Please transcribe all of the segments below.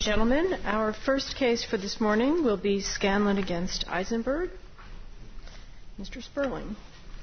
Gentlemen, our first case for this morning will be Scanlon against Eisenberg. Mr. Sperling.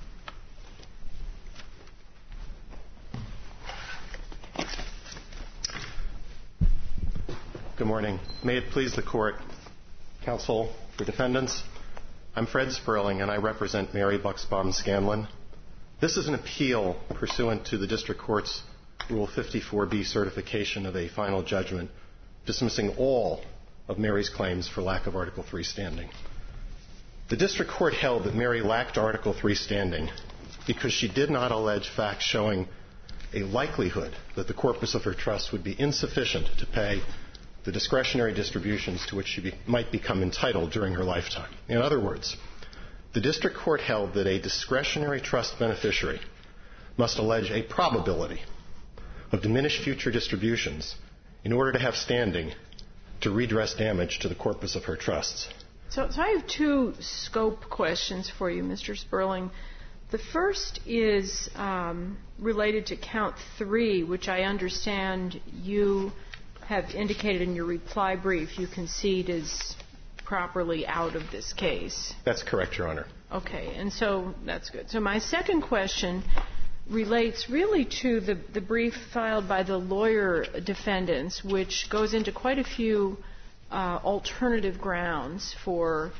Good morning. May it please the Court, Counsel for Defendants, I'm Fred Sperling and I represent Mary Buxbaum Scanlon. This is an appeal pursuant to the District Court's Rule 54B certification of a final judgment dismissing all of Mary's claims for lack of Article III standing. The District Court held that Mary lacked Article III standing because she did not allege facts showing a likelihood that the corpus of her trust would be insufficient to pay the discretionary distributions to which she might become entitled during her lifetime. In other words, the District Court held that a discretionary trust beneficiary must allege a probability of diminished future distributions in order to have standing to redress damage to the corpus of her trusts. So I have two scope questions for you, Mr. Sperling. The first is related to Count 3, which I understand you have indicated in your reply brief you concede is properly out of this case. That's correct, Your Honor. Okay, and so that's good. So my second question relates really to the brief filed by the lawyer defendants, which goes into quite a few alternative grounds for,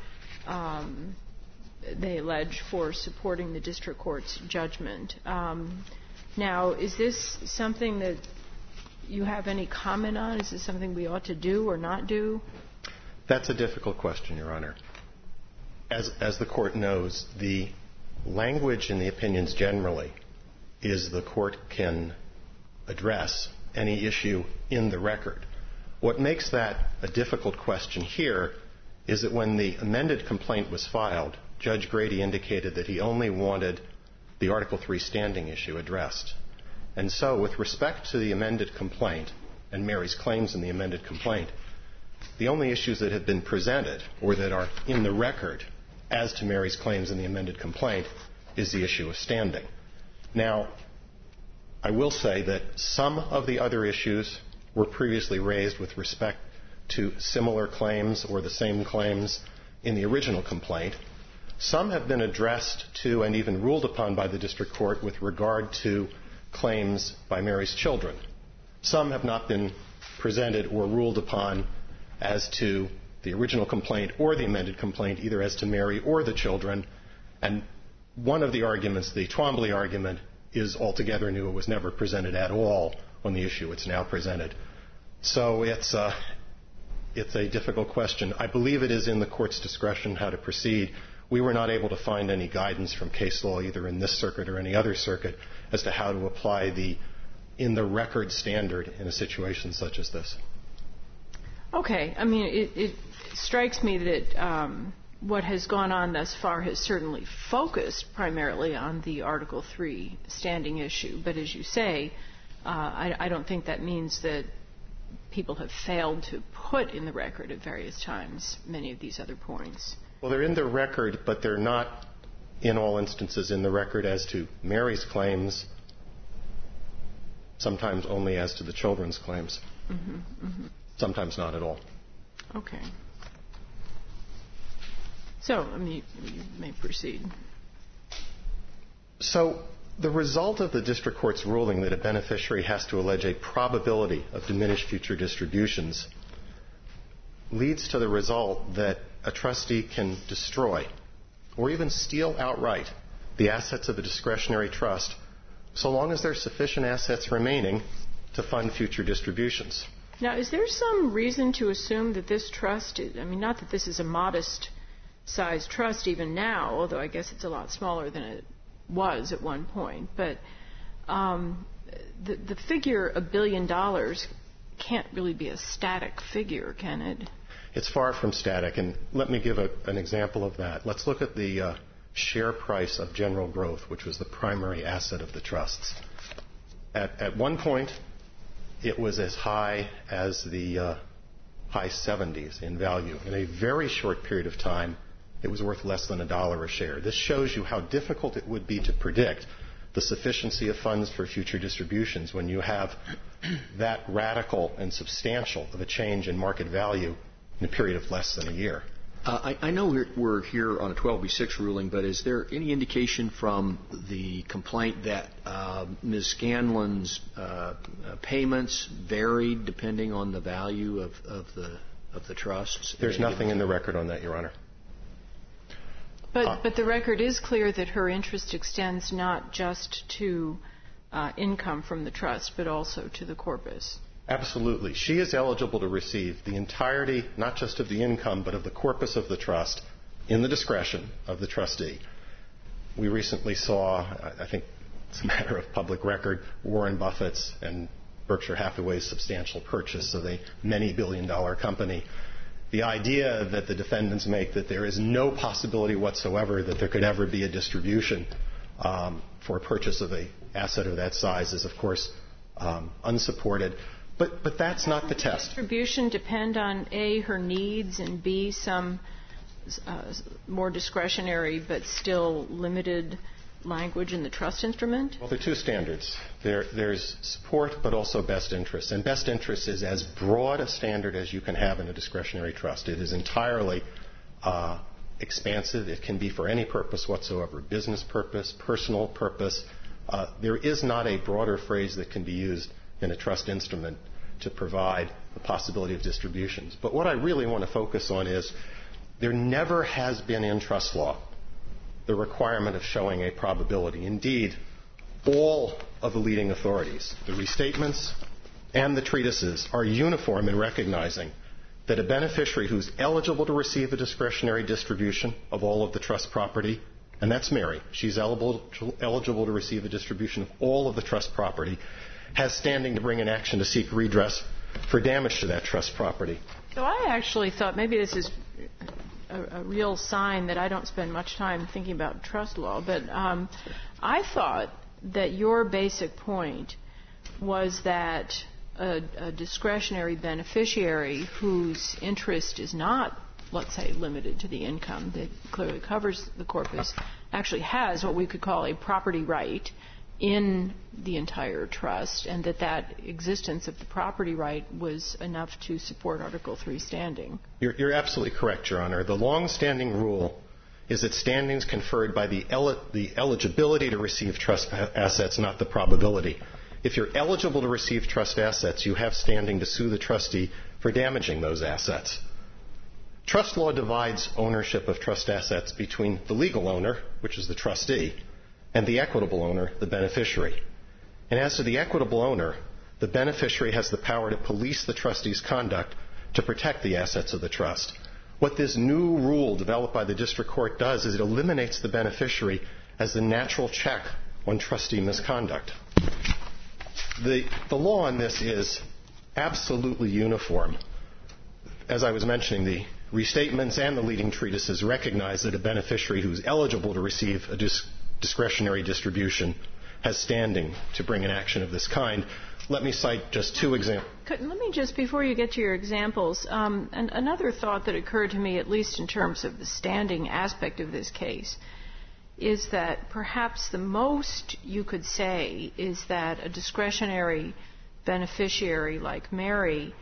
they allege, for supporting the district court's judgment. Now, is this something that you have any comment on? Is this something we ought to do or not do? That's a difficult question, Your Honor. As the Court knows, the language in the opinions generally is the Court can address any issue in the record. What makes that a difficult question here is that when the amended complaint was filed, Judge Grady indicated that he only wanted the Article III standing issue addressed. And so with respect to the amended complaint and Mary's claims in the amended complaint, the only issues that have been presented or that are in the record as to Mary's claims in the amended complaint is the issue of standing. Now, I will say that some of the other issues were previously raised with respect to similar claims or the same claims in the original complaint. Some have been addressed to and even ruled upon by the district court with regard to claims by Mary's children. Some have not been presented or ruled upon as to the original complaint or the amended complaint, either as to Mary or the children. And one of the arguments, the Twombly argument, is altogether new. It was never presented at all on the issue it's now presented. So it's a difficult question. I believe it is in the Court's discretion how to proceed. We were not able to find any guidance from case law, either in this circuit or any other circuit, as to how to apply the in-the-record standard in a situation such as this. Okay. I mean, it strikes me that what has gone on thus far has certainly focused primarily on the Article III standing issue. But as you say, I don't think that means that people have failed to put in the record at various times many of these other points. Well, they're in the record, but they're not in all instances in the record as to Mary's claims, sometimes only as to the children's claims. Mm-hmm, mm-hmm. Sometimes not at all. Okay. So, I mean, you may proceed. So, the result of the district court's ruling that a beneficiary has to allege a probability of diminished future distributions leads to the result that a trustee can destroy or even steal outright the assets of a discretionary trust so long as there are sufficient assets remaining to fund future distributions. Now, is there some reason to assume that this trust, not that this is a modest-sized trust even now, although I guess it's a lot smaller than it was at one point, but the figure $1 billion can't really be a static figure, can it? It's far from static, and let me give an example of that. Let's look at the share price of General Growth, which was the primary asset of the trusts. At one point, it was as high as the high 70s in value. In a very short period of time, it was worth less than $1 a share. This shows you how difficult it would be to predict the sufficiency of funds for future distributions when you have that radical and substantial of a change in market value in a period of less than a year. I know we're here on a 12b6 ruling, but is there any indication from the complaint that Ms. Scanlon's payments varied depending on the value of the trusts? There's nothing in the record on that, Your Honor. But the record is clear that her interest extends not just to income from the trust, but also to the corpus. Absolutely. She is eligible to receive the entirety, not just of the income, but of the corpus of the trust in the discretion of the trustee. We recently saw, I think it's a matter of public record, Warren Buffett's and Berkshire Hathaway's substantial purchase of a many billion-dollar company. The idea that the defendants make that there is no possibility whatsoever that there could ever be a distribution for a purchase of an asset of that size is, of course, unsupported. But that's not the test. Distribution depend on A, her needs, and B, some more discretionary but still limited language in the trust instrument? Well, there are two standards. There's support but also best interest. And best interest is as broad a standard as you can have in a discretionary trust. It is entirely expansive. It can be for any purpose whatsoever, business purpose, personal purpose. There is not a broader phrase that can be used in a trust instrument to provide the possibility of distributions. But what I really want to focus on is there never has been in trust law the requirement of showing a probability. Indeed, all of the leading authorities, the restatements and the treatises, are uniform in recognizing that a beneficiary who's eligible to receive a discretionary distribution of all of the trust property, and that's Mary, she's eligible to receive a distribution of all of the trust property, has standing to bring an action to seek redress for damage to that trust property. So I actually thought maybe this is a real sign that I don't spend much time thinking about trust law, but I thought that your basic point was that a discretionary beneficiary whose interest is not, let's say, limited to the income that clearly covers the corpus actually has what we could call a property right in the entire trust, and that existence of the property right was enough to support Article 3 standing. You're absolutely correct, Your Honor. The long-standing rule is that standing is conferred by the eligibility to receive trust assets, not the probability. If you're eligible to receive trust assets, you have standing to sue the trustee for damaging those assets. Trust law divides ownership of trust assets between the legal owner, which is the trustee, and the equitable owner, the beneficiary. And as to the equitable owner, the beneficiary has the power to police the trustee's conduct to protect the assets of the trust. What this new rule developed by the district court does is it eliminates the beneficiary as the natural check on trustee misconduct. The law on this is absolutely uniform. As I was mentioning, the restatements and the leading treatises recognize that a beneficiary who's eligible to receive a discretionary distribution has standing to bring an action of this kind. Let me cite just two examples. Let me just, before you get to your examples, and another thought that occurred to me, at least in terms of the standing aspect of this case, is that perhaps the most you could say is that a discretionary beneficiary like Mary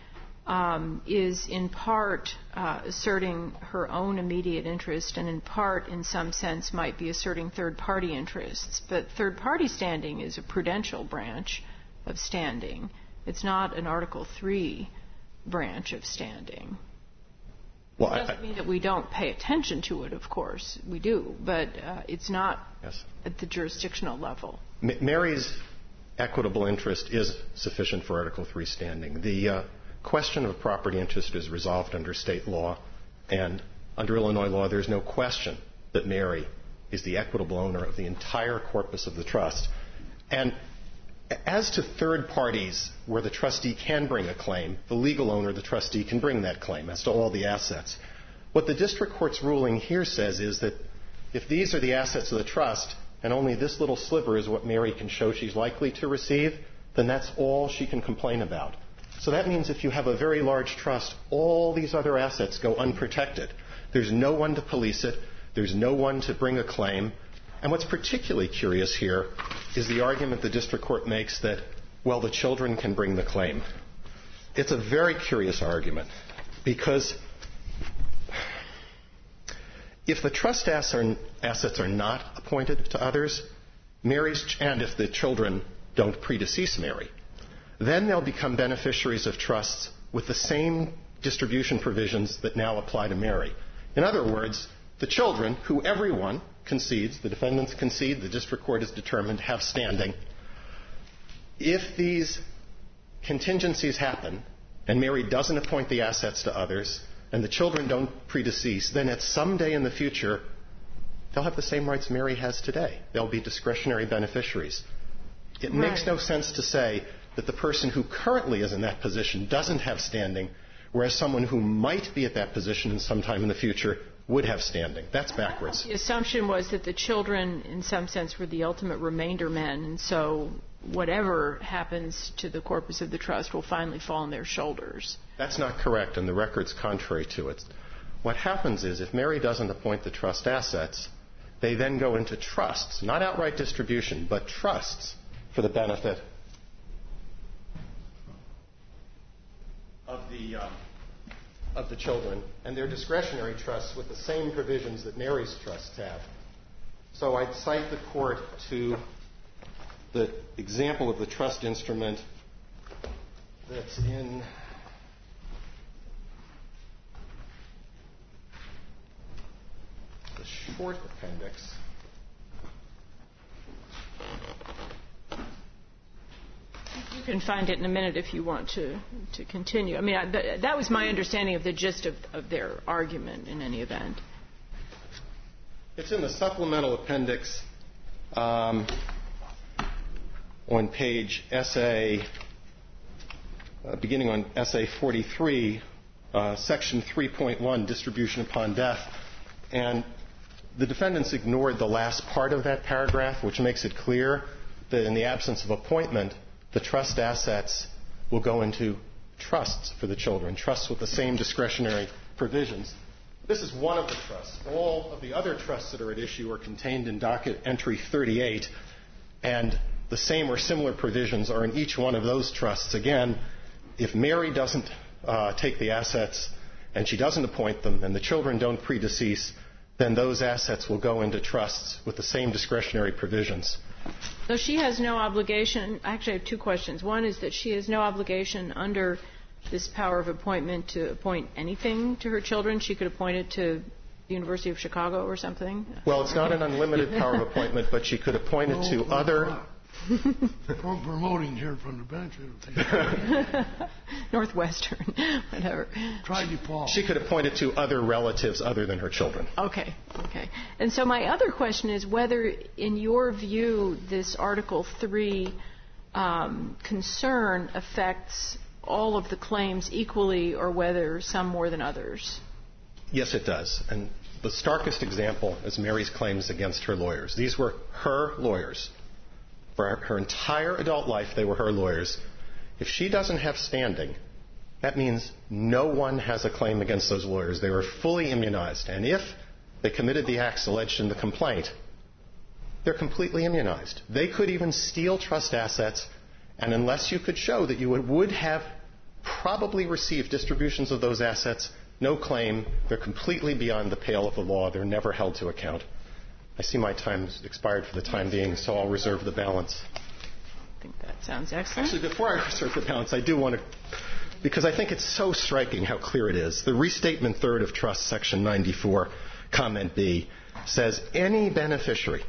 is in part asserting her own immediate interest and in part, in some sense, might be asserting third-party interests. But third-party standing is a prudential branch of standing. It's not an Article 3 branch of standing. Well, it doesn't mean that we don't pay attention to it, of course. We do. But it's not at the jurisdictional level. Mary's equitable interest is sufficient for Article 3 standing. The question of property interest is resolved under state law, and under Illinois law there's no question that Mary is the equitable owner of the entire corpus of the trust. And as to third parties where the trustee can bring a claim, the legal owner, the trustee, can bring that claim as to all the assets. What the district court's ruling here says is that if these are the assets of the trust and only this little sliver is what Mary can show she's likely to receive, then that's all she can complain about. So that means if you have a very large trust, all these other assets go unprotected. There's no one to police it. There's no one to bring a claim. And what's particularly curious here is the argument the district court makes that, well, the children can bring the claim. It's a very curious argument because if the trust assets are not appointed to others, and if the children don't predecease Mary, then they'll become beneficiaries of trusts with the same distribution provisions that now apply to Mary. In other words, the children, who everyone concedes, the defendants concede, the district court is determined, have standing. If these contingencies happen and Mary doesn't appoint the assets to others and the children don't predecease, then at some day in the future, they'll have the same rights Mary has today. They'll be discretionary beneficiaries. It makes no sense to say that the person who currently is in that position doesn't have standing, whereas someone who might be at that position sometime in the future would have standing. That's backwards. The assumption was that the children, in some sense, were the ultimate remainder men, and so whatever happens to the corpus of the trust will finally fall on their shoulders. That's not correct, and the record's contrary to it. What happens is, if Mary doesn't appoint the trust assets, they then go into trusts, not outright distribution, but trusts for the benefit of the children, and they're discretionary trusts with the same provisions that Mary's trusts have. So I'd cite the court to the example of the trust instrument that's in the short appendix. You can find it in a minute if you want to continue. I mean, that was my understanding of the gist of their argument in any event. It's in the supplemental appendix on page beginning on essay 43, section 3.1, distribution upon death. And the defendants ignored the last part of that paragraph, which makes it clear that in the absence of appointment, the trust assets will go into trusts for the children, trusts with the same discretionary provisions. This is one of the trusts. All of the other trusts that are at issue are contained in docket entry 38, and the same or similar provisions are in each one of those trusts. Again, if Mary doesn't take the assets and she doesn't appoint them and the children don't predecease, then those assets will go into trusts with the same discretionary provisions. So she has no obligation. Actually, I have two questions. One is that she has no obligation under this power of appointment to appoint anything to her children. She could appoint it to the University of Chicago or something. Well, it's not an unlimited power of appointment, but she could appoint it to other... promoting here from the bench. Northwestern, whatever. Try DePaul. She could appoint it to other relatives other than her children. Okay. And so my other question is whether, in your view, this Article 3 concern affects all of the claims equally or whether some more than others. Yes, it does. And the starkest example is Mary's claims against her lawyers. These were her lawyers. For her entire adult life, they were her lawyers. If she doesn't have standing, that means no one has a claim against those lawyers. They were fully immunized. And if they committed the acts alleged in the complaint, they're completely immunized. They could even steal trust assets, and unless you could show that you would have probably received distributions of those assets, no claim. They're completely beyond the pale of the law. They're never held to account. I see my time's expired for the time being, so I'll reserve the balance. I think that sounds excellent. Actually, before I reserve the balance, I do want to, because I think it's so striking how clear it is. The Restatement Third of Trust, Section 94, Comment B, says any beneficiary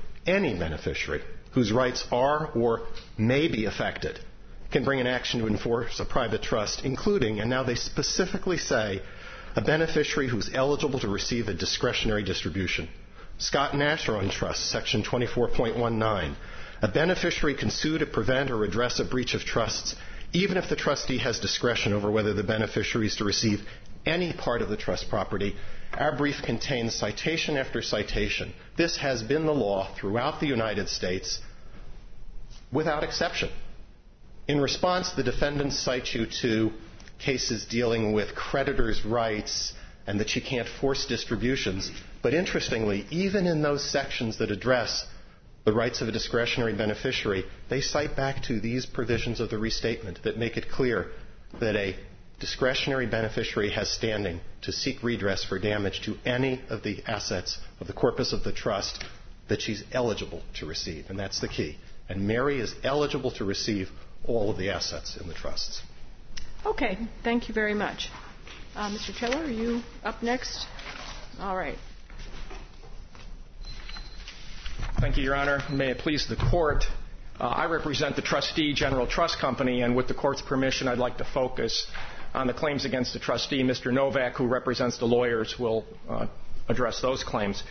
whose rights are or may be affected can bring an action to enforce a private trust, including, and now they specifically say, a beneficiary who's eligible to receive a discretionary distribution. Scott and Asheron Trust, Section 24.19. A beneficiary can sue to prevent or redress a breach of trusts, even if the trustee has discretion over whether the beneficiary is to receive any part of the trust property. Our brief contains citation after citation. This has been the law throughout the United States without exception. In response, the defendants cite you to cases dealing with creditors' rights and that you can't force distributions. But interestingly, even in those sections that address the rights of a discretionary beneficiary, they cite back to these provisions of the restatement that make it clear that a discretionary beneficiary has standing to seek redress for damage to any of the assets of the corpus of the trust that she's eligible to receive. And that's the key. And Mary is eligible to receive all of the assets in the trusts. Okay. Thank you very much. Mr. Taylor, are you up next? All right. Thank you, Your Honor. May it please the Court. I represent the Trustee General Trust Company, and with the Court's permission, I'd like to focus on the claims against the trustee. Mr. Novak, who represents the lawyers, will address those claims.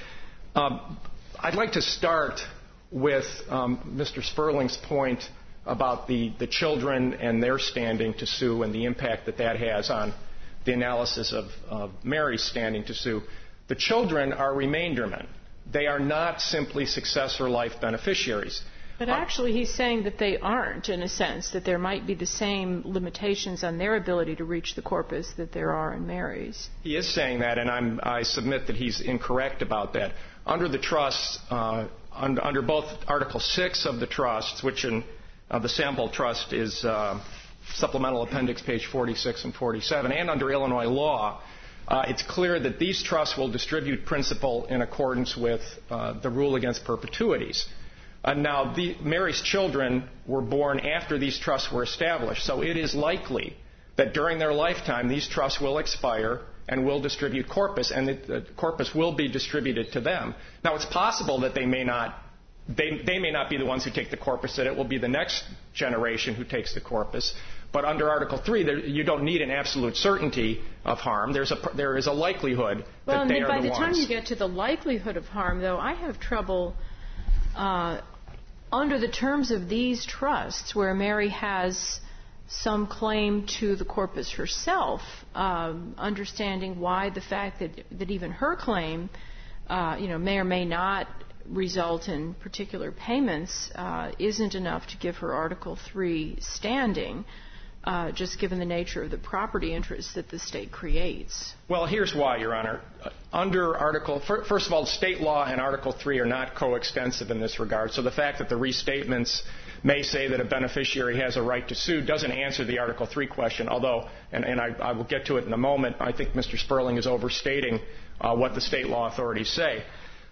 I'd like to start with Mr. Sperling's point about the children and their standing to sue and the impact that that has on the analysis of Mary's standing to sue. The children are remaindermen. They are not simply successor life beneficiaries. But actually, he's saying that they aren't, in a sense, that there might be the same limitations on their ability to reach the corpus that there are in Mary's. He is saying that, and I submit that he's incorrect about that. Under the trusts, under both Article 6 of the trusts, which in the Sample Trust is Supplemental Appendix page 46 and 47, and under Illinois law, it's clear that these trusts will distribute principal in accordance with the rule against perpetuities. Now, Mary's children were born after these trusts were established, so it is likely that during their lifetime these trusts will expire and will distribute corpus, and the corpus will be distributed to them. Now, it's possible that they may not be the ones who take the corpus, that it will be the next generation who takes the corpus. But under Article 3, you don't need an absolute certainty of harm. There is a likelihood that they are the ones. Well, by the time you get to the likelihood of harm, though, I have trouble under the terms of these trusts, where Mary has some claim to the corpus herself, understanding why the fact that even her claim, may or may not result in particular payments isn't enough to give her Article 3 standing, just given the nature of the property interests that the state creates. Well, here's why, Your Honor. First of all, state law and Article 3 are not coextensive in this regard, so the fact that the restatements may say that a beneficiary has a right to sue doesn't answer the Article 3 question, although, and I will get to it in a moment, I think Mr. Sperling is overstating what the state law authorities say.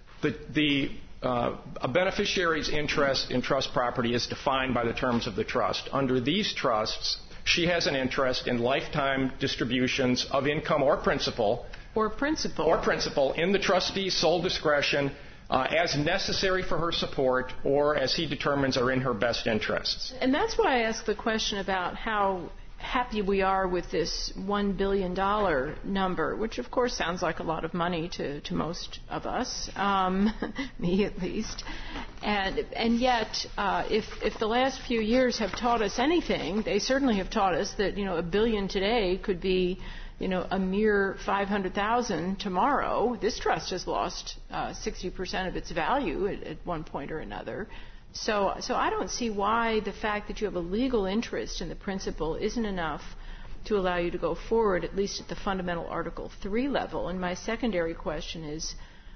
A beneficiary's interest in trust property is defined by the terms of the trust. Under these trusts, she has an interest in lifetime distributions of income or principal in the trustee's sole discretion as necessary for her support or as he determines are in her best interests. And that's why I asked the question about how happy we are with this $1 billion number, which of course sounds like a lot of money to most of us, me at least. And yet, if the last few years have taught us anything, they certainly have taught us that $1 billion today could be a mere $500,000 tomorrow. This trust has lost 60% of its value at one point or another. So I don't see why the fact that you have a legal interest in the principal isn't enough to allow you to go forward, at least at the fundamental Article 3 level. And my secondary question is,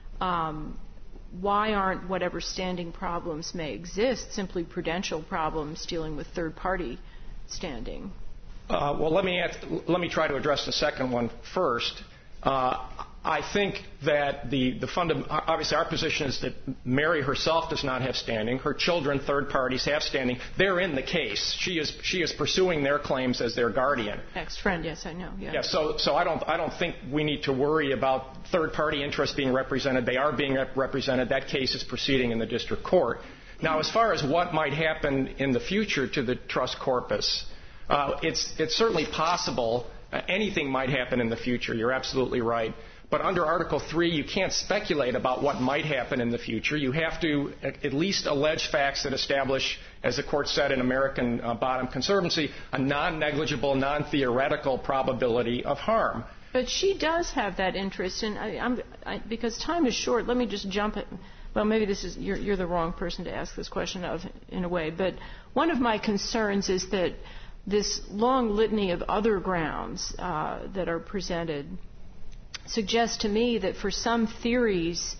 why aren't whatever standing problems may exist simply prudential problems dealing with third-party standing? Well, let me try to address the second one first. I think that obviously our position is that Mary herself does not have standing. Her children, third parties, have standing. They're in the case. She is pursuing their claims as their guardian. Ex-friend, yes, I know. Yeah. So I don't think we need to worry about third-party interests being represented. They are being represented. That case is proceeding in the district court. Now, as far as what might happen in the future to the trust corpus, it's certainly possible anything might happen in the future. You're absolutely right. But under Article 3, you can't speculate about what might happen in the future. You have to at least allege facts that establish, as the Court said in American Bottom Conservancy, a non-negligible, non-theoretical probability of harm. But she does have that interest, and because time is short, let me just jump at. Well, maybe you're the wrong person to ask this question of, in a way. But one of my concerns is that this long litany of other grounds that are presented suggests to me that for some theories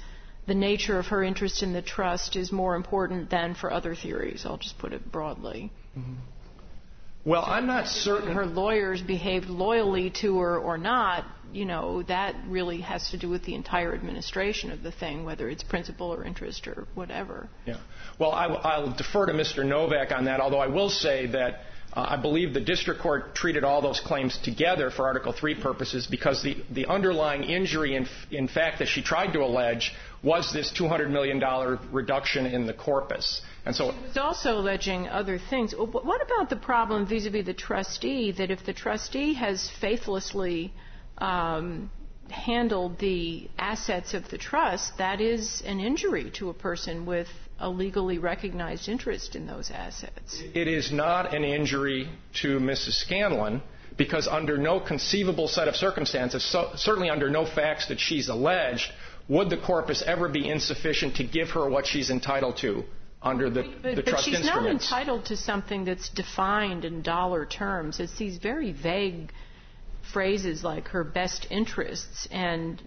the nature of her interest in the trust is more important than for other theories. I'll just put it broadly. Mm-hmm. Well, I'm not certain. Her lawyers behaved loyally to her or not, that really has to do with the entire administration of the thing, whether it's principal or interest or whatever. Yeah. Well, I'll defer to Mr. Novak on that, although I will say that I believe the district court treated all those claims together for Article III purposes because the underlying injury, in fact, that she tried to allege was this $200 million reduction in the corpus. And so she was also alleging other things. What about the problem vis-a-vis the trustee, that if the trustee has faithlessly handled the assets of the trust, that is an injury to a person with a legally recognized interest in those assets? It is not an injury to Mrs. Scanlon because under no conceivable set of circumstances, certainly under no facts that she's alleged, would the corpus ever be insufficient to give her what she's entitled to under the trust instruments. But she's not entitled to something that's defined in dollar terms. It's these very vague phrases like her best interests. And,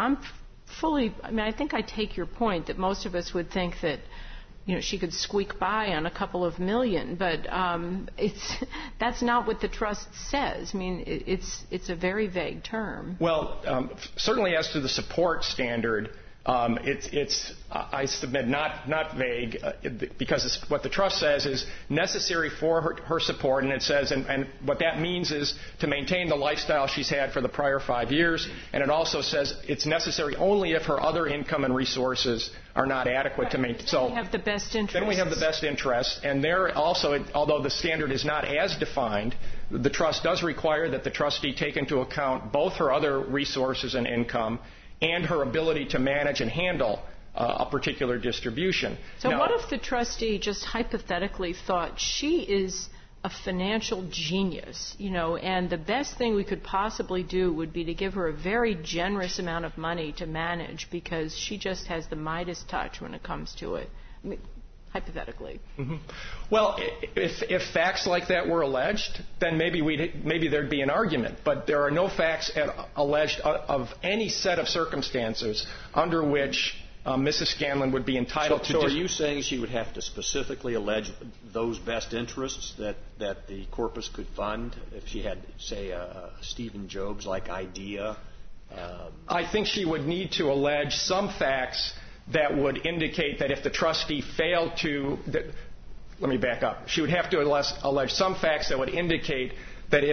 I think I take your point that most of us would think that, she could squeak by on a couple of million, but that's not what the trust says. It's a very vague term. Well, certainly as to the support standard, it's I submit not vague because what the trust says is necessary for her support, and it says and what that means is to maintain the lifestyle she's had for the prior 5 years, and it also says it's necessary only if her other income and resources are not adequate to maintain. So we have the best interest. Then we have the best interest, and there also, although the standard is not as defined, the trust does require that the trustee take into account both her other resources and income and her ability to manage and handle a particular distribution. So now, what if the trustee just hypothetically thought she is a financial genius, and the best thing we could possibly do would be to give her a very generous amount of money to manage because she just has the Midas touch when it comes to it? Hypothetically. Mm-hmm. Well, if facts like that were alleged, then maybe there'd be an argument. But there are no facts alleged of any set of circumstances under which Mrs. Scanlon would be entitled to. So are you saying she would have to specifically allege those best interests that the corpus could fund if she had, say, a Stephen Jobs-like idea? I think she would need to allege some facts that would indicate that if the trustee failed to, let me back up. She would have to allege some facts that would indicate that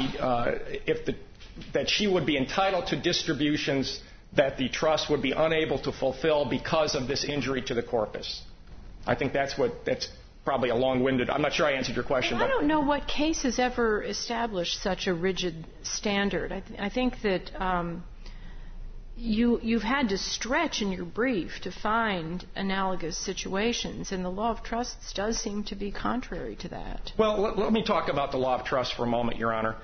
that she would be entitled to distributions that the trust would be unable to fulfill because of this injury to the corpus. I think that's probably a long-winded. I'm not sure I answered your question. I don't know what case has ever established such a rigid standard. I think that you've had to stretch in your brief to find analogous situations, and the law of trusts does seem to be contrary to that. Well, let me talk about the law of trust for a moment, Your Honor.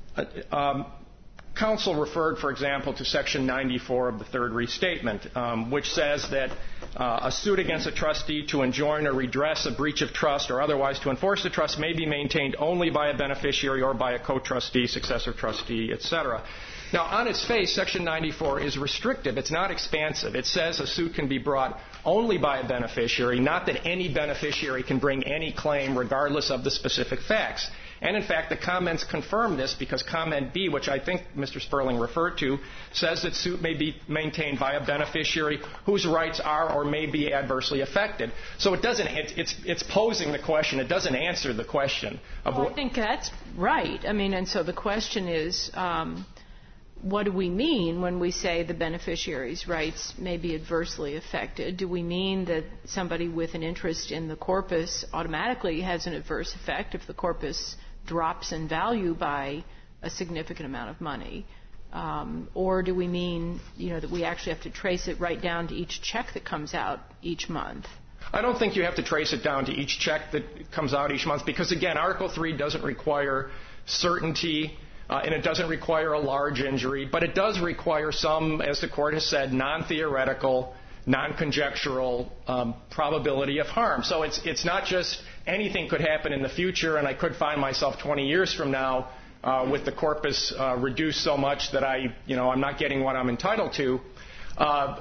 Counsel referred, for example, to Section 94 of the Third Restatement, which says that a suit against a trustee to enjoin or redress a breach of trust or otherwise to enforce the trust may be maintained only by a beneficiary or by a co-trustee, successor trustee, etc. Now, on its face, Section 94 is restrictive. It's not expansive. It says a suit can be brought only by a beneficiary, not that any beneficiary can bring any claim regardless of the specific facts. And, in fact, the comments confirm this because Comment B, which I think Mr. Sperling referred to, says that suit may be maintained by a beneficiary whose rights are or may be adversely affected. So it doesn't. It's posing the question. It doesn't answer the question. I think that's right. And so the question is, what do we mean when we say the beneficiary's rights may be adversely affected? Do we mean that somebody with an interest in the corpus automatically has an adverse effect if the corpus drops in value by a significant amount of money? Or do we mean, that we actually have to trace it right down to each check that comes out each month? I don't think you have to trace it down to each check that comes out each month because, again, Article 3 doesn't require certainty. And it doesn't require a large injury, but it does require some, as the Court has said, non-theoretical, non-conjectural probability of harm. So it's not just anything could happen in the future, and I could find myself 20 years from now with the corpus reduced so much that I'm not getting what I'm entitled to.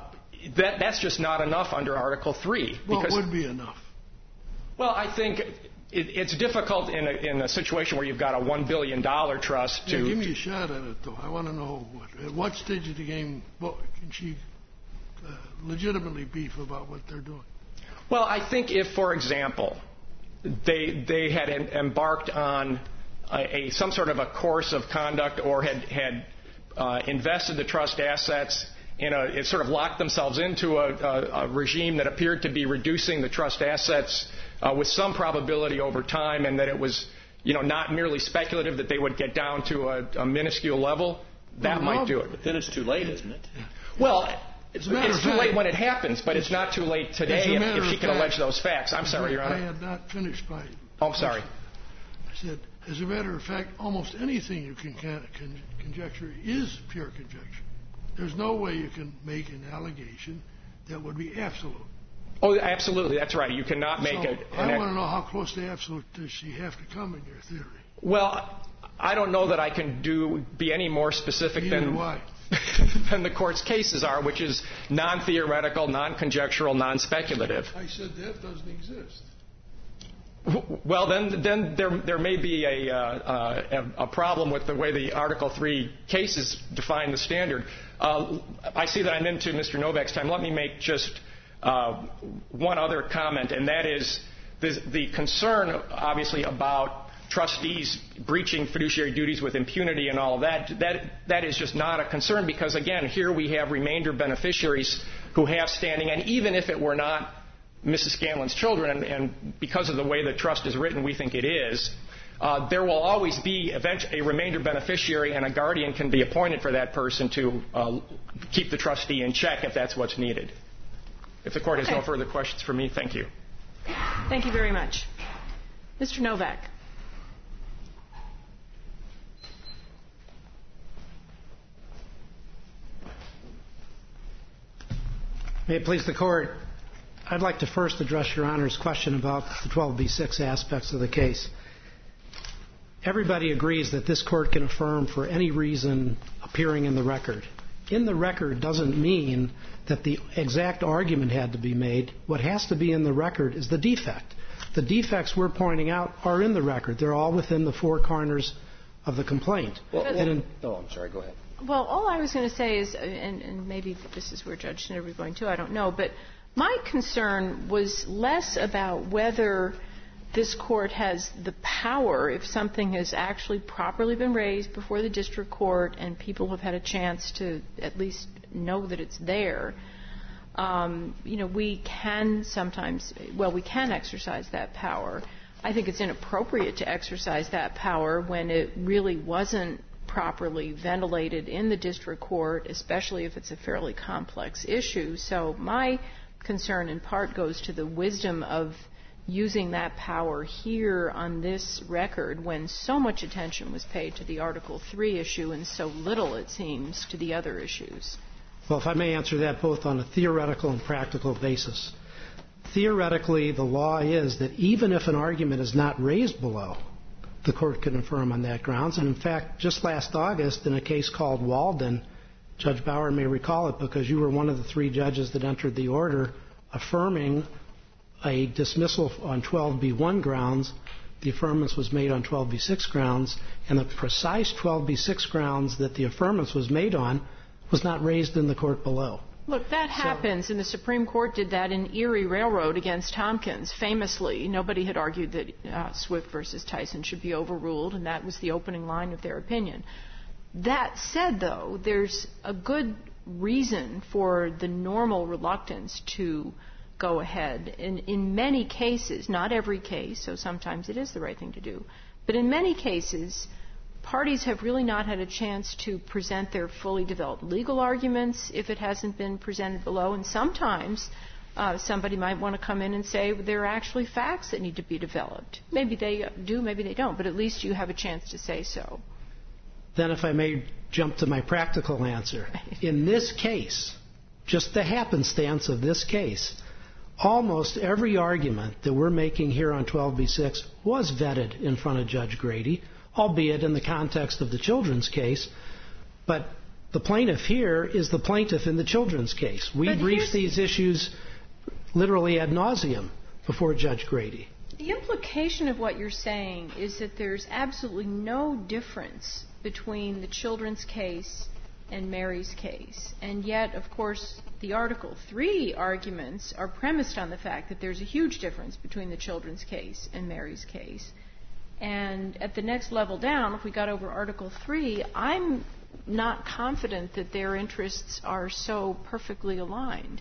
that's just not enough under Article 3. What would be enough? Well, I think it's difficult in a situation where you've got a $1 billion trust to... Give me a shot at it, though. I want to know at what stage of the game can she legitimately beef about what they're doing? Well, I think if, for example, they had embarked on some sort of a course of conduct or had invested the trust assets it sort of locked themselves into a regime that appeared to be reducing the trust assets with some probability over time, and that it was, not merely speculative, that they would get down to a minuscule level, that might do it. But then it's too late, isn't it? Well, it's too late when it happens, but it's not too late today if she can allege those facts. I'm sorry, Your Honor. I had not finished my... Oh, I'm sorry. I said, as a matter of fact, almost anything you can conjecture is pure conjecture. There's no way you can make an allegation that would be absolute. Oh, absolutely. That's right. You cannot make it. I want to know how close to absolute does she have to come in your theory? Well, I don't know that I can be any more specific than the court's cases are, which is non-theoretical, non-conjectural, non-speculative. I said that doesn't exist. Well, then there may be a problem with the way the Article 3 cases define the standard. I see that I'm into Mr. Novak's time. Let me make just one other comment, and that is the concern, obviously, about trustees breaching fiduciary duties with impunity and all of that. That is just not a concern because, again, here we have remainder beneficiaries who have standing, and even if it were not Mrs. Scanlon's children, and because of the way the trust is written, we think it is, there will always be a remainder beneficiary, and a guardian can be appointed for that person to keep the trustee in check if that's what's needed. If the Court has no further questions for me, thank you. Thank you very much. Mr. Novak. May it please the Court, I'd like to first address Your Honor's question about the 12b6 aspects of the case. Everybody agrees that this Court can affirm for any reason appearing in the record. In the record doesn't mean that the exact argument had to be made. What has to be in the record is the defect. The defects we're pointing out are in the record. They're all within the four corners of the complaint. I'm sorry. Go ahead. Well, all I was going to say is, and maybe this is where Judge Schneider is going to, I don't know, but my concern was less about whether this Court has the power, if something has actually properly been raised before the district court and people have had a chance to at least know that it's there. We can sometimes, we can exercise that power. I think it's inappropriate to exercise that power when it really wasn't properly ventilated in the district court, especially if it's a fairly complex issue. So my concern in part goes to the wisdom of using that power here on this record when so much attention was paid to the Article 3 issue and so little, it seems, to the other issues. Well, if I may answer that both on a theoretical and practical basis. Theoretically, the law is that even if an argument is not raised below, the Court can affirm on that grounds. And in fact, just last August, in a case called Walden, Judge Bauer may recall it because you were one of the three judges that entered the order affirming a dismissal on 12b1 grounds. The affirmance was made on 12b6 grounds, and the precise 12b6 grounds that the affirmance was made on was not raised in the court below. Look, that happens, and the Supreme Court did that in Erie Railroad against Tompkins. Famously, nobody had argued that Swift versus Tyson should be overruled, and that was the opening line of their opinion. That said, though, there's a good reason for the normal reluctance to go ahead. In many cases, not every case, so sometimes it is the right thing to do, but in many cases, parties have really not had a chance to present their fully developed legal arguments if it hasn't been presented below. And sometimes somebody might want to come in and say there are actually facts that need to be developed. Maybe they do, maybe they don't, but at least you have a chance to say so. Then if I may jump to my practical answer. In this case, just the happenstance of this case, almost every argument that we're making here on 12b6 was vetted in front of Judge Grady, albeit in the context of the children's case. But The plaintiff here is the plaintiff in the children's case. We briefed these issues literally ad nauseum before Judge Grady. The implication of what you're saying is that there's absolutely no difference between the children's case and Mary's case. And yet, of course, the Article 3 arguments are premised on the fact that there's a huge difference between the children's case and Mary's case. And at the next level down, if we got over Article 3, I'm not confident that their interests are so perfectly aligned.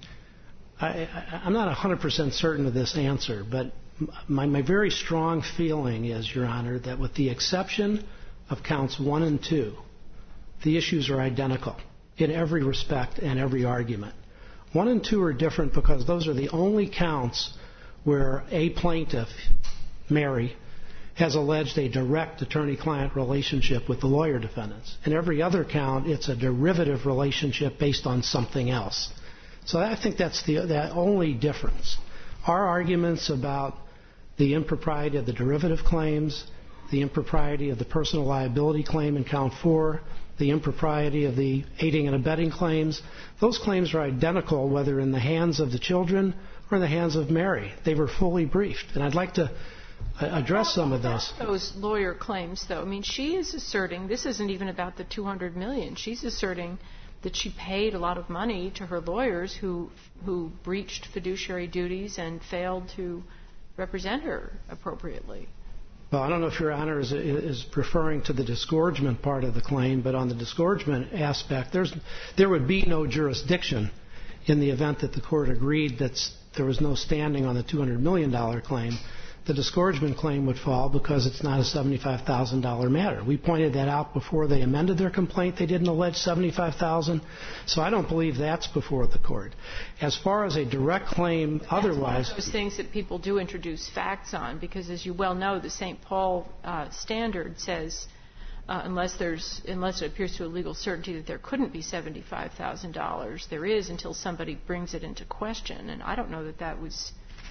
I'm not 100% certain of this answer, but my very strong feeling is, Your Honor, that with the exception of counts 1 and 2, the issues are identical in every respect and every argument. 1 and 2 are different because those are the only counts where a plaintiff, Mary, has alleged a direct attorney-client relationship with the lawyer defendants. In every other count, it's a derivative relationship based on something else. So I think that's the only difference. Our arguments about the impropriety of the derivative claims, the impropriety of the personal liability claim in count 4, the impropriety of the aiding and abetting claims, those claims are identical whether in the hands of the children or in the hands of Mary. They were fully briefed. And I'd like to address some of those lawyer claims, though. I mean, she is asserting, this isn't even about the $200 million. She's asserting that she paid a lot of money to her lawyers who breached fiduciary duties and failed to represent her appropriately. Well, I don't know if Your Honor is referring to the disgorgement part of the claim, but on the disgorgement aspect, there would be no jurisdiction in the event that the court agreed that there was no standing on the $200 million claim. The disgorgement claim would fall because it's not a $75,000 matter. We pointed that out before they amended their complaint. They didn't allege $75,000. So I don't believe that's before the court. As far as a direct claim otherwise... That's one of those things that people do introduce facts on because, as you well know, the St. Paul standard says unless it appears to a legal certainty that there couldn't be $75,000, there is until somebody brings it into question. And I don't know that was...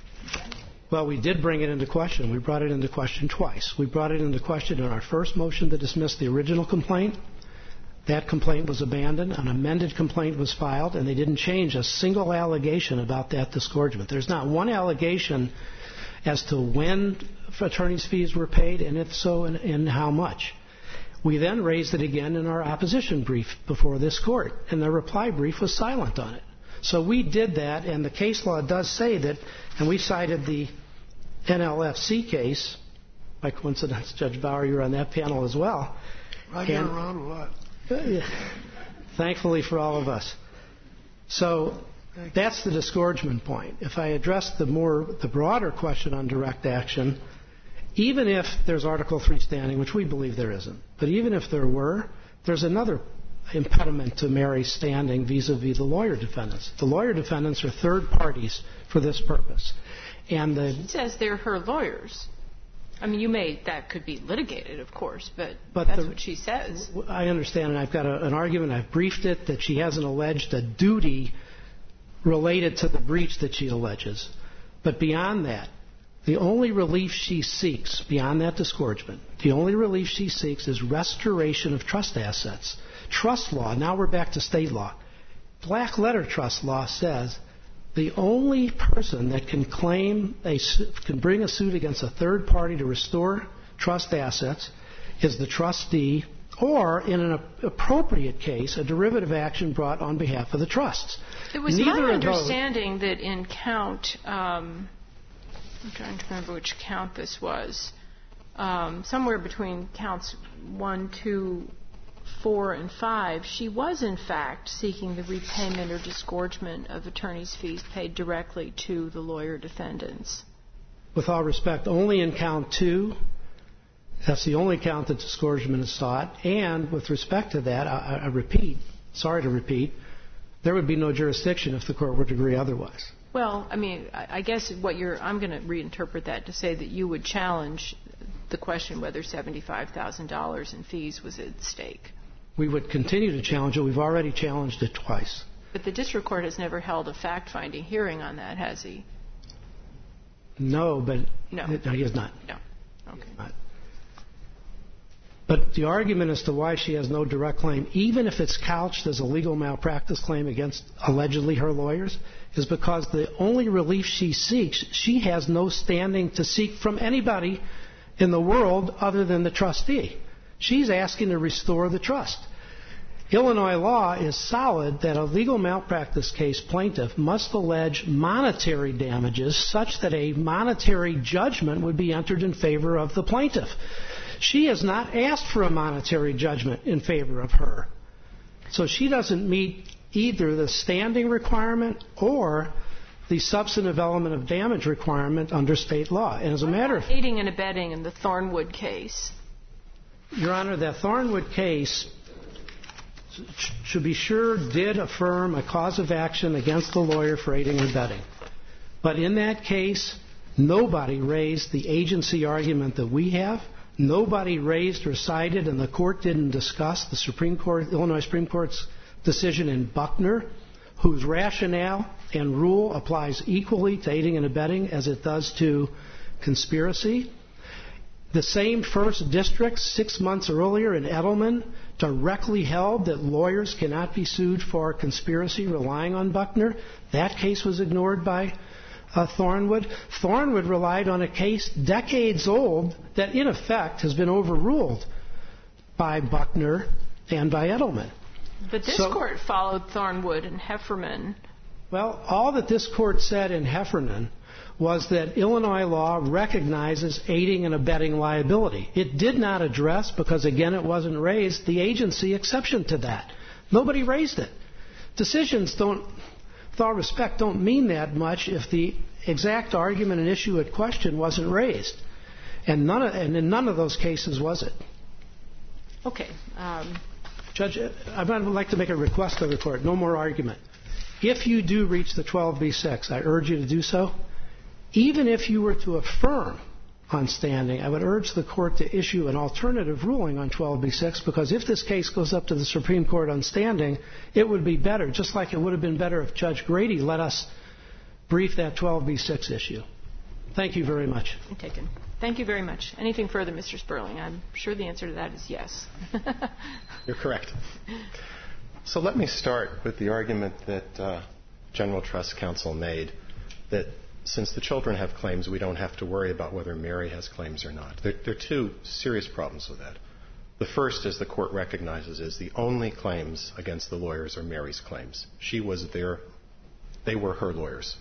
Well, we did bring it into question. We brought it into question twice. We brought it into question in our first motion to dismiss the original complaint. That complaint was abandoned. An amended complaint was filed, and they didn't change a single allegation about that disgorgement. There's not one allegation as to when attorney's fees were paid, and if so, and how much. We then raised it again in our opposition brief before this court, and the reply brief was silent on it. So we did that, and the case law does say that, and we cited the NLFC case. By coincidence, Judge Bauer, you were on that panel as well. I get around a lot. Thankfully for all of us. So that's the disgorgement point. If I address the broader question on direct action, even if there's Article 3 standing, which we believe there isn't, but even if there were, there's another impediment to Mary's standing vis-a-vis the lawyer defendants. The lawyer defendants are third parties for this purpose. And She says they're her lawyers. I mean, that could be litigated, of course, but that's what she says. I understand, and I've got an argument. I've briefed it that she hasn't alleged a duty related to the breach that she alleges. But beyond that, the only relief she seeks, beyond that disgorgement, the only relief she seeks is restoration of trust assets. Trust law, now we're back to state law. Black letter trust law says the only person that can bring a suit against a third party to restore trust assets is the trustee, or in an appropriate case, a derivative action brought on behalf of the trusts. It was my understanding that in count, I'm trying to remember which count this was, somewhere between counts 1, 2, 4, and 5, she was in fact seeking the repayment or disgorgement of attorney's fees paid directly to the lawyer defendants. With all respect, only in count 2, that's the only count that disgorgement is sought, and with respect to that, I repeat, sorry to repeat, there would be no jurisdiction if the court were to agree otherwise. Well, I mean, I guess I'm going to reinterpret that to say that you would challenge the question whether $75,000 in fees was at stake. We would continue to challenge it. We've already challenged it twice. But the district court has never held a fact-finding hearing on that, has he? No, but... No. No, he has not. No. Okay. Not. But the argument as to why she has no direct claim, even if it's couched as a legal malpractice claim against allegedly her lawyers, is because the only relief she seeks, she has no standing to seek from anybody in the world other than the trustee. She's asking to restore the trust. Illinois law is solid that a legal malpractice case plaintiff must allege monetary damages such that a monetary judgment would be entered in favor of the plaintiff. She has not asked for a monetary judgment in favor of her. So she doesn't meet either the standing requirement or the substantive element of damage requirement under state law. And as a matter of aiding and abetting in the Thornwood case. Your Honor, that Thornwood case should be sure did affirm a cause of action against the lawyer for aiding and abetting. But in that case, nobody raised the agency argument that we have. Nobody raised or cited, and the court didn't discuss the Illinois Supreme Court's decision in Buckner, whose rationale and rule applies equally to aiding and abetting as it does to conspiracy. The same first district 6 months earlier in Edelman directly held that lawyers cannot be sued for conspiracy relying on Buckner. That case was ignored by Thornwood. Thornwood relied on a case decades old that in effect has been overruled by Buckner and by Edelman. But this court followed Thornwood and Heffernan. Well, all that this court said in Heffernan was that Illinois law recognizes aiding and abetting liability. It did not address, because again it wasn't raised, the agency exception to that. Nobody raised it. Decisions don't, with all respect, don't mean that much if the exact argument and issue at question wasn't raised. And in none of those cases was it. Okay. Judge, I would like to make a request of the court. No more argument. If you do reach the 12b-6, I urge you to do so. Even if you were to affirm on standing, I would urge the court to issue an alternative ruling on 12b-6, because if this case goes up to the Supreme Court on standing, it would be better, just like it would have been better if Judge Grady let us brief that 12b-6 issue. Thank you very much. Taken. Thank you very much. Anything further, Mr. Sperling? I'm sure the answer to that is yes. You're correct. So let me start with the argument that General Trust Counsel made, that since the children have claims, we don't have to worry about whether Mary has claims or not. There are two serious problems with that. The first, as the court recognizes, is the only claims against the lawyers are Mary's claims. They were her lawyers.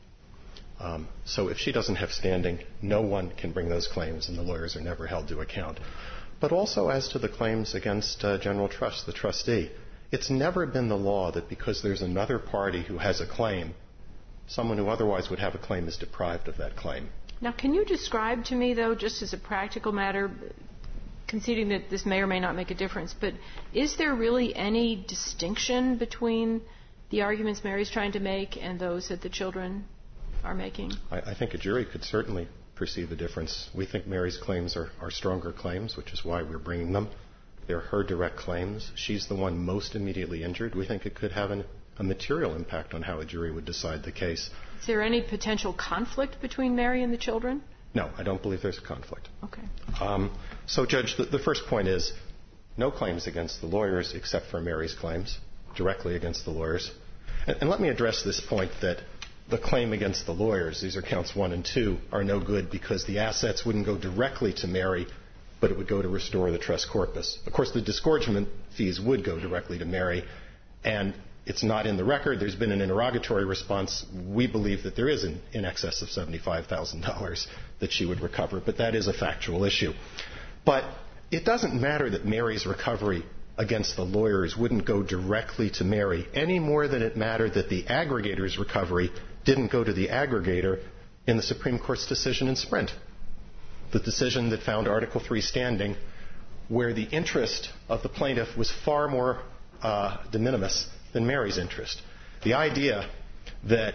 So if she doesn't have standing, no one can bring those claims, and the lawyers are never held to account. But also as to the claims against General Trust, the trustee, it's never been the law that because there's another party who has a claim, someone who otherwise would have a claim is deprived of that claim. Now, can you describe to me, though, just as a practical matter, conceding that this may or may not make a difference, but is there really any distinction between the arguments Mary's trying to make and those that the children are making? I think a jury could certainly perceive a difference. We think Mary's claims are stronger claims, which is why we're bringing them. They're her direct claims. She's the one most immediately injured. We think it could have a material impact on how a jury would decide the case. Is there any potential conflict between Mary and the children? No, I don't believe there's a conflict. Okay. So, Judge, the first point is no claims against the lawyers except for Mary's claims, directly against the lawyers. And let me address this point that the claim against the lawyers, these are counts 1 and 2, are no good because the assets wouldn't go directly to Mary, but it would go to restore the trust corpus. Of course, the disgorgement fees would go directly to Mary, and it's not in the record. There's been an interrogatory response. We believe that there is in excess of $75,000 that she would recover, but that is a factual issue. But it doesn't matter that Mary's recovery against the lawyers wouldn't go directly to Mary any more than it mattered that the aggregator's recovery didn't go to the aggregator in the Supreme Court's decision in Sprint, the decision that found Article III standing, where the interest of the plaintiff was far more de minimis than Mary's interest. The idea that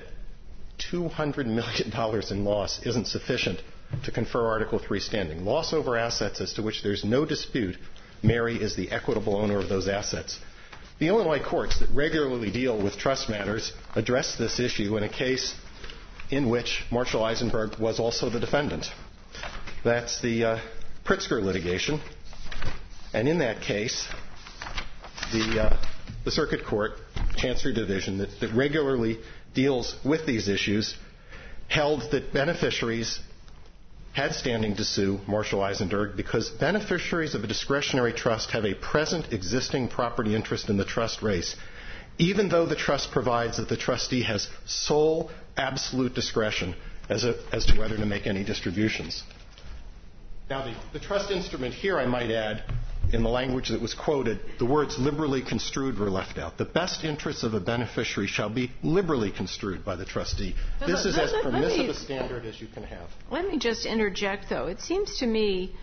$200 million in loss isn't sufficient to confer Article III standing. Loss over assets as to which there's no dispute, Mary is the equitable owner of those assets. The Illinois courts that regularly deal with trust matters address this issue in a case in which Marshall Eisenberg was also the defendant. That's the Pritzker litigation. And in that case, the Circuit Court, Chancery Division, that regularly deals with these issues, held that beneficiaries had standing to sue Marshall Eisenberg because beneficiaries of a discretionary trust have a present existing property interest in the trust race, even though the trust provides that the trustee has sole absolute discretion as to whether to make any distributions. Now, the trust instrument here, I might add, in the language that was quoted, the words liberally construed were left out. The best interests of a beneficiary shall be liberally construed by the trustee. This is as permissive a standard as you can have. Let me just interject, though. It seems to me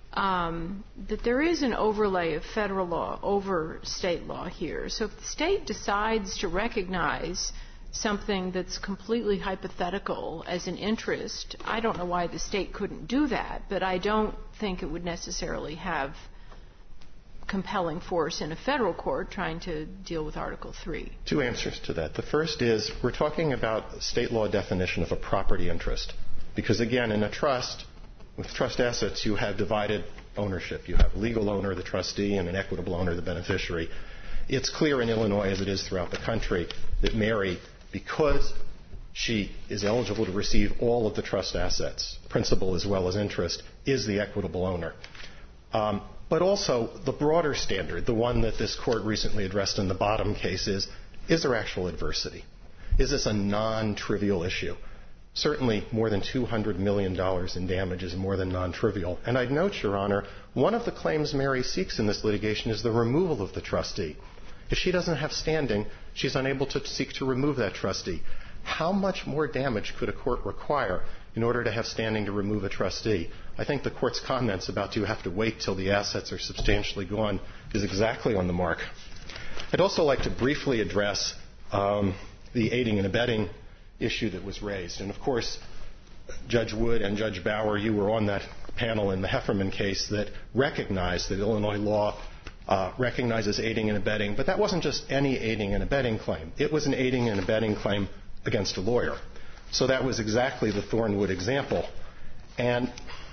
that there is an overlay of federal law over state law here. So if the state decides to recognize something that's completely hypothetical as an interest, I don't know why the state couldn't do that, but I don't think it would necessarily have compelling force in a federal court trying to deal with Article 3. Two answers to that. The first is we're talking about state law definition of a property interest. Because, again, in a trust, with trust assets, you have divided ownership. You have a legal owner, the trustee, and an equitable owner, the beneficiary. It's clear in Illinois, as it is throughout the country, that Mary, because she is eligible to receive all of the trust assets, principal as well as interest, is the equitable owner. But also, the broader standard, the one that this court recently addressed in the Bottom case, is there actual adversity? Is this a non-trivial issue? Certainly, more than $200 million in damage is more than non-trivial. And I'd note, Your Honor, one of the claims Mary seeks in this litigation is the removal of the trustee. If she doesn't have standing, she's unable to seek to remove that trustee. How much more damage could a court require in order to have standing to remove a trustee? I think the court's comments about do you have to wait till the assets are substantially gone is exactly on the mark. I'd also like to briefly address the aiding and abetting issue that was raised. And, of course, Judge Wood and Judge Bauer, you were on that panel in the Hefferman case that recognized that Illinois law recognizes aiding and abetting. But that wasn't just any aiding and abetting claim. It was an aiding and abetting claim against a lawyer. So that was exactly the Thornwood example. And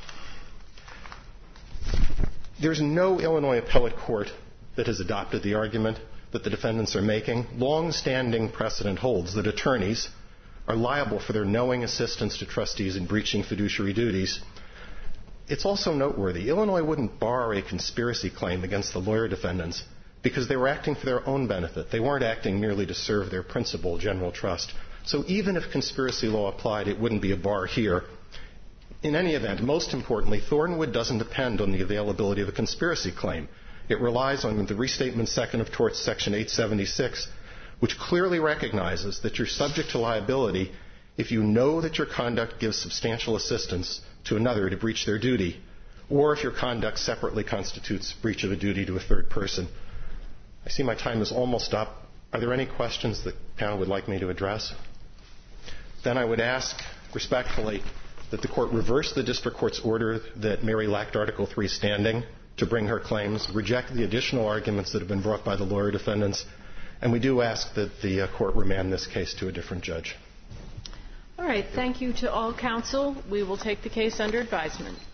there's no Illinois appellate court that has adopted the argument that the defendants are making. Long-standing precedent holds that attorneys are liable for their knowing assistance to trustees in breaching fiduciary duties. It's also noteworthy. Illinois wouldn't bar a conspiracy claim against the lawyer defendants because they were acting for their own benefit. They weren't acting merely to serve their principal, general trust. So even if conspiracy law applied, it wouldn't be a bar here. In any event, most importantly, Thornwood doesn't depend on the availability of a conspiracy claim. It relies on the Restatement Second of Torts, Section 876, which clearly recognizes that you're subject to liability if you know that your conduct gives substantial assistance to another to breach their duty, or if your conduct separately constitutes breach of a duty to a third person. I see my time is almost up. Are there any questions the panel would like me to address? Then I would ask respectfully that the court reverse the district court's order that Mary lacked Article 3 standing to bring her claims, reject the additional arguments that have been brought by the lawyer defendants, and we do ask that the court remand this case to a different judge. All right. Thank you to all counsel. We will take the case under advisement.